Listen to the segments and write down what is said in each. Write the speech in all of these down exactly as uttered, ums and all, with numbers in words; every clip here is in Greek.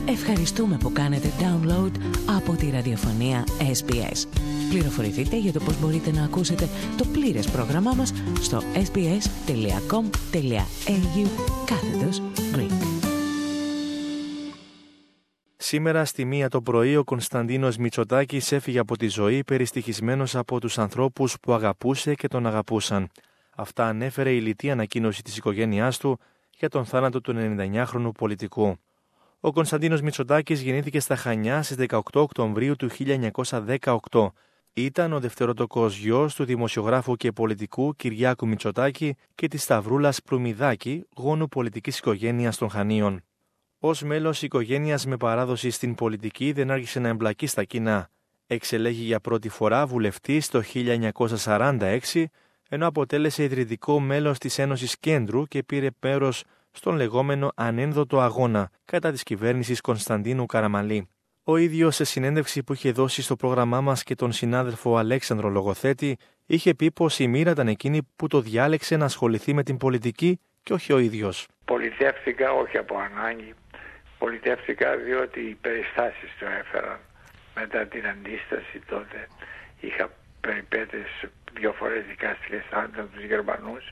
Ευχαριστούμε που κάνετε download από τη ραδιοφωνία ες μπι ες. Πληροφορηθείτε για το πώς μπορείτε να ακούσετε το πλήρες πρόγραμμά μας στο sbs.com.au κάθετος Greek. Σήμερα στη μία το πρωί ο Κωνσταντίνος Μητσοτάκης έφυγε από τη ζωή περιστοιχισμένος από τους ανθρώπους που αγαπούσε και τον αγαπούσαν. Αυτά ανέφερε η λιτή ανακοίνωση της οικογένειάς του για τον θάνατο του ενενηνταεννιάχρονου πολιτικού. Ο Κωνσταντίνος Μητσοτάκης γεννήθηκε στα Χανιά στις δεκαοκτώ Οκτωβρίου του χίλια εννιακόσια δεκαοκτώ. Ήταν ο δευτερότοκος γιος του δημοσιογράφου και πολιτικού Κυριάκου Μητσοτάκη και της Σταυρούλας Πλουμιδάκη, γόνου πολιτικής οικογένειας των Χανίων. Ως μέλος οικογένειας με παράδοση στην πολιτική δεν άρχισε να εμπλακεί στα κοινά. Εξελέγει για πρώτη φορά βουλευτής το χίλια εννιακόσια σαράντα έξι, ενώ αποτέλεσε ιδρυτικό μέλος της Ένωσης Κέντρου και πήρε μέρος στον λεγόμενο ανένδοτο αγώνα κατά της κυβέρνησης Κωνσταντίνου Καραμαλή. Ο ίδιος σε συνέντευξη που είχε δώσει στο πρόγραμμά μας και τον συνάδελφο Αλέξανδρο Λογοθέτη, είχε πει πως η μοίρα ήταν εκείνη που το διάλεξε να ασχοληθεί με την πολιτική και όχι ο ίδιος. Πολιτεύτηκα όχι από ανάγκη, πολιτεύτηκα διότι οι περιστάσεις το έφεραν. Μετά την αντίσταση τότε είχα περιπέτειες δύο φορές δικαστικές άντρα τους Γερμανούς.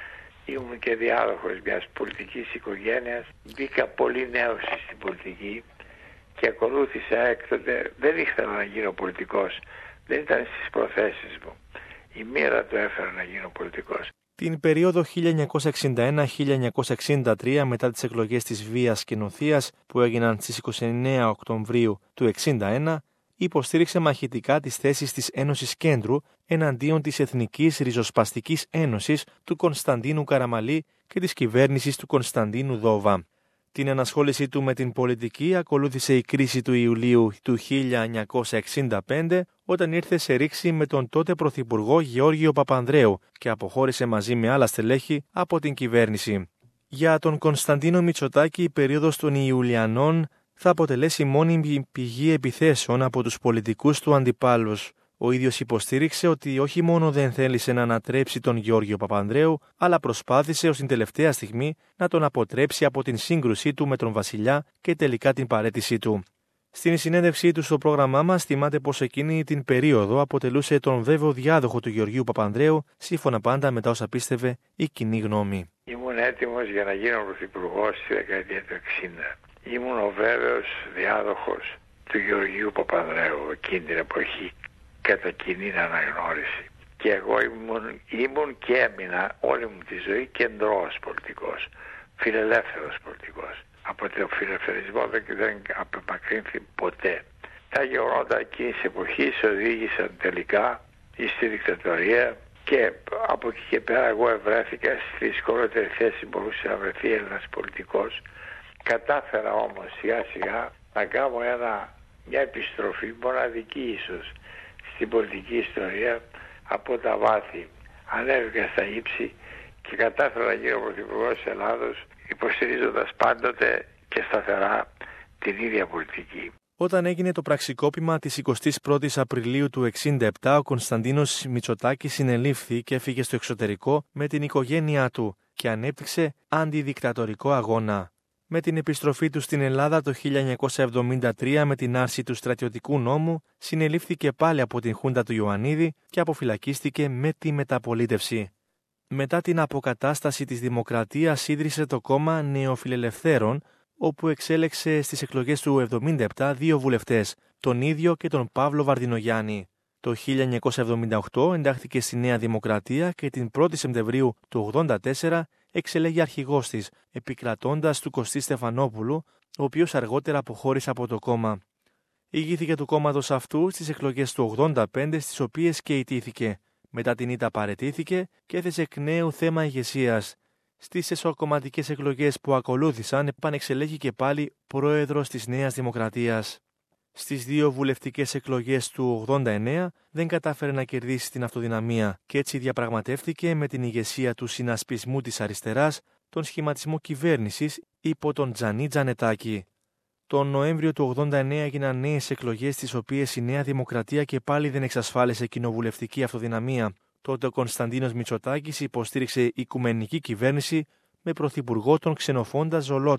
Ήμουν και διάδοχος μιας πολιτικής οικογένειας. Μπήκα πολύ νέος στην πολιτική και ακολούθησα έκτοτε. Δεν ήθελα να γίνω πολιτικός. Δεν ήταν στις προθέσεις μου. Η μοίρα το έφερε να γίνω πολιτικός. Την περίοδο χίλια εννιακόσια εξήντα ένα με χίλια εννιακόσια εξήντα τρία, μετά τις εκλογές της Βίας και Νοθείας που έγιναν στις είκοσι εννέα Οκτωβρίου του εξήντα ένα, υποστήριξε μαχητικά τις θέσεις της Ένωσης Κέντρου εναντίον της Εθνικής Ριζοσπαστικής Ένωσης του Κωνσταντίνου Καραμαλή και της κυβέρνησης του Κωνσταντίνου Δόβα. Την ενασχόλησή του με την πολιτική ακολούθησε η κρίση του Ιουλίου του χίλια εννιακόσια εξήντα πέντε, όταν ήρθε σε ρήξη με τον τότε Πρωθυπουργό Γεώργιο Παπανδρέου και αποχώρησε μαζί με άλλα στελέχη από την κυβέρνηση. Για τον Κωνσταντίνο Μητσοτάκη η περίοδος των Ιουλιανών θα αποτελέσει μόνιμη πηγή επιθέσεων από τους πολιτικούς του αντιπάλους. Ο ίδιος υποστήριξε ότι όχι μόνο δεν θέλησε να ανατρέψει τον Γεώργιο Παπανδρέου, αλλά προσπάθησε ως την τελευταία στιγμή να τον αποτρέψει από την σύγκρουσή του με τον βασιλιά και τελικά την παραίτησή του. Στην συνέντευξή του στο πρόγραμμά μας θυμάται πως εκείνη την περίοδο αποτελούσε τον βέβαιο διάδοχο του Γεωργίου Παπανδρέου, σύμφωνα πάντα με τα όσα πίστευε η κοινή γνώμη. Ήμουν έτοιμος για να γίνω πρωθυπουργός στη δεκαετία του εξήντα. Ήμουν ο βέβαιος διάδοχος του Γεωργίου Παπανδρέου εκείνη την εποχή, κατά κοινή αναγνώριση. Και εγώ ήμουν, ήμουν και έμεινα όλη μου τη ζωή κεντρός πολιτικός, φιλελεύθερος πολιτικός. Από τον φιλελευθερισμό δεν, δεν απομακρύνθη ποτέ. Τα γεγονότα εκείνης της εποχής οδήγησαν τελικά στη δικτατορία και από εκεί και πέρα εγώ ευρέθηκα στη δυσκολότερη θέση που μπορούσε να βρεθεί ένας πολιτικός. Κατάφερα όμως σιγά σιγά να κάνω ένα, μια επιστροφή μοναδική ίσως στην πολιτική ιστορία από τα βάθη. Ανέβηκα στα ύψη και κατάφερα να γίνω πρωθυπουργός της Ελλάδος, υποστηρίζοντας πάντοτε και σταθερά την ίδια πολιτική. Όταν έγινε το πραξικόπημα της εικοστής πρώτης Απριλίου του εξήντα επτά, ο Κωνσταντίνος Μητσοτάκης συνελήφθη και έφυγε στο εξωτερικό με την οικογένειά του και ανέπτυξε αντιδικτατορικό αγώνα. Με την επιστροφή του στην Ελλάδα το χίλια εννιακόσια εβδομήντα τρία με την άρση του στρατιωτικού νόμου, συνελήφθηκε πάλι από την Χούντα του Ιωαννίδη και αποφυλακίστηκε με τη μεταπολίτευση. Μετά την αποκατάσταση της δημοκρατίας ίδρυσε το κόμμα Νεοφιλελευθέρων, όπου εξέλεξε στις εκλογές του εβδομήντα επτά δύο βουλευτές, τον ίδιο και τον Παύλο Βαρδινογιάννη. Το χίλια εννιακόσια εβδομήντα οκτώ εντάχθηκε στη Νέα Δημοκρατία και την πρώτη Σεπτεμβρίου του ογδόντα τέσσερα εξελέγει αρχηγός της, επικρατώντας του Κωστή Στεφανόπουλου, ο οποίος αργότερα αποχώρησε από το κόμμα. Ηγήθηκε του κόμματος αυτού στις εκλογές του ογδόντα πέντε, στις οποίες και ιτήθηκε. Μετά την ήττα παραιτήθηκε και έθεσε εκ νέου θέμα ηγεσίας. Στις εσωκομματικές εκλογές που ακολούθησαν επανεξελέγει και πάλι πρόεδρος της Νέας Δημοκρατίας. Στις δύο βουλευτικές εκλογές του ογδόντα εννέα δεν κατάφερε να κερδίσει την αυτοδυναμία και έτσι διαπραγματεύτηκε με την ηγεσία του συνασπισμού της αριστεράς τον σχηματισμό κυβέρνησης υπό τον Τζανί Τζανετάκη. Τον Νοέμβριο του ογδόντα εννέα έγιναν νέες εκλογές, στις οποίες η Νέα Δημοκρατία και πάλι δεν εξασφάλισε κοινοβουλευτική αυτοδυναμία. Τότε ο Κωνσταντίνος Μητσοτάκης υποστήριξε οικουμενική κυβέρνηση με πρωθυπουργό τον ξενοφόντα Ζολότα,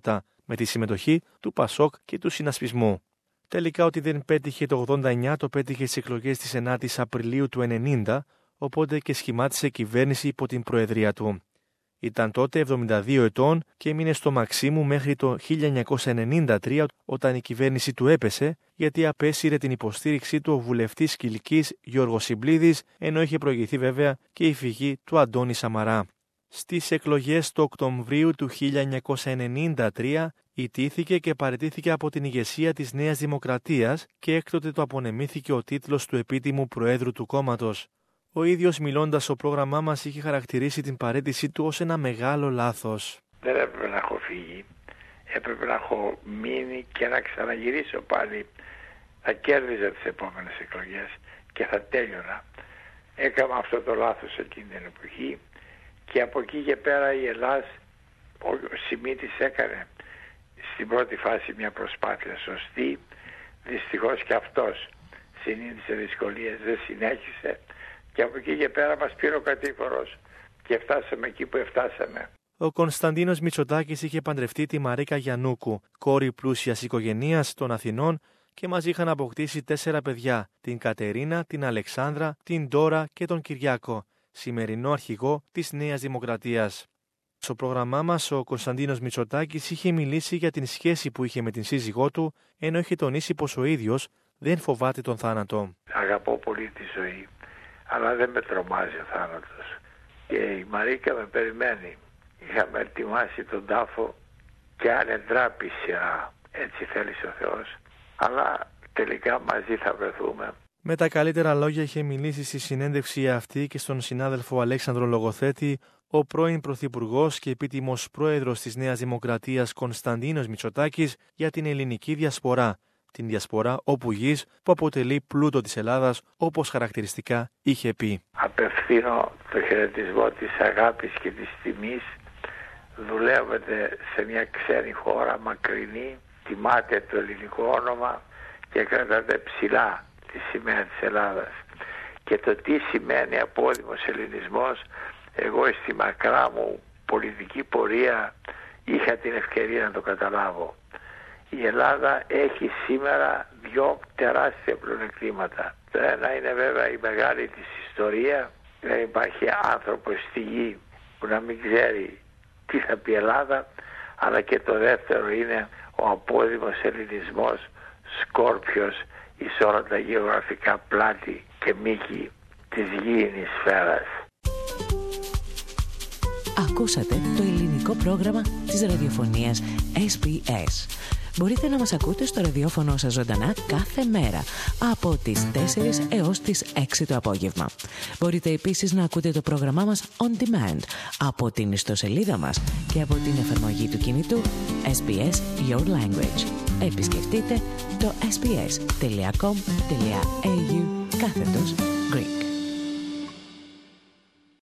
με τη συμμετοχή του Πασόκ και του Συνασπισμού. Τελικά ότι δεν πέτυχε το ογδόντα εννιά το πέτυχε στις εκλογές της ενάτης Απριλίου του ενενήντα, οπότε και σχημάτισε κυβέρνηση υπό την προεδρία του. Ήταν τότε εβδομήντα δύο ετών και έμεινε στο Μαξίμου μέχρι το χίλια εννιακόσια ενενήντα τρία όταν η κυβέρνηση του έπεσε γιατί απέσυρε την υποστήριξή του ο βουλευτής Κιλκής Γιώργος Συμπλίδης, ενώ είχε προηγηθεί βέβαια και η φυγή του Αντώνη Σαμαρά. Στις εκλογές του Οκτωβρίου του χίλια εννιακόσια ενενήντα τρία ιτήθηκε και παραιτήθηκε από την ηγεσία της Νέας Δημοκρατίας και έκτοτε του απονεμήθηκε ο τίτλος του επίτιμου Προέδρου του κόμματος. Ο ίδιος μιλώντας στο πρόγραμμά μας είχε χαρακτηρίσει την παραίτησή του ως ένα μεγάλο λάθος. Δεν έπρεπε να έχω φύγει, έπρεπε να έχω μείνει και να ξαναγυρίσω πάλι. Θα κέρδιζα τις επόμενες εκλογές και θα τέλειωνα. Έκανα αυτό το λάθος εκείνη την εποχή και από εκεί και πέρα η Ελλάς, ο Σιμίτης έκανε στην πρώτη φάση μια προσπάθεια σωστή. Δυστυχώς και αυτός συνήθισε δυσκολίες, δεν συνέχισε. Και από εκεί και πέρα μας πήρε ο κατήφορος και φτάσαμε εκεί που φτάσαμε. Ο Κωνσταντίνος Μητσοτάκης είχε παντρευτεί τη Μαρίκα Γιαννούκου, κόρη πλούσιας οικογενείας των Αθηνών, και μαζί είχαν αποκτήσει τέσσερα παιδιά, την Κατερίνα, την Αλεξάνδρα, την Ντόρα και τον Κυριάκο, σημερινό αρχηγό της Νέας Δημοκρατίας. Στο πρόγραμμά μας ο Κωνσταντίνος Μητσοτάκης είχε μιλήσει για την σχέση που είχε με την σύζυγό του, ενώ είχε τονίσει πως ο ίδιος δεν φοβάται τον θάνατο. Αγαπώ πολύ τη ζωή, αλλά δεν με τρομάζει ο θάνατος. Και η Μαρίκα με περιμένει. Είχαμε ετοιμάσει τον τάφο και αν εντράπει σειρά, έτσι θέλησε ο Θεός. Αλλά τελικά μαζί θα βρεθούμε. Με τα καλύτερα λόγια είχε μιλήσει στη συνέντευξη αυτή και στον συνάδελφο Αλέξανδρο Λογοθέτη ο πρώην Πρωθυπουργός και επίτιμος πρόεδρος της Νέας Δημοκρατίας Κωνσταντίνος Μητσοτάκης για την ελληνική διασπορά. Την διασπορά όπου γης που αποτελεί πλούτο της Ελλάδας, όπως χαρακτηριστικά είχε πει. Απευθύνω το χαιρετισμό της αγάπης και της τιμής. Δουλεύετε σε μια ξένη χώρα μακρινή, τιμάτε το ελληνικό όνομα και κρατάτε ψηλά τη σημαία της Ελλάδας. Και το τι σημαίνει απόδημος ελληνισμός, εγώ στη μακρά μου πολιτική πορεία είχα την ευκαιρία να το καταλάβω. Η Ελλάδα έχει σήμερα δυο τεράστια πλεονεκτήματα. Το ένα είναι βέβαια η μεγάλη της ιστορία. Δεν υπάρχει άνθρωπος στη γη που να μην ξέρει τι θα πει Ελλάδα. Αλλά και το δεύτερο είναι ο απόδημος ελληνισμός, σκόρπιος εις όλα τα γεωγραφικά πλάτη και μήκη της γήινης σφαίρας. Ακούσατε το ελληνικό πρόγραμμα της ραδιοφωνίας ες μπι ες. Μπορείτε να μας ακούτε στο ραδιόφωνο σας ζωντανά κάθε μέρα από τις τέσσερις έως τις έξι το απόγευμα. Μπορείτε επίσης να ακούτε το πρόγραμμά μας on demand από την ιστοσελίδα μας και από την εφαρμογή του κινητού ες μπι ες Your Language. Επισκεφτείτε το ες μπι ες τελεία κομ τελεία έι γιου κάθετος Greek.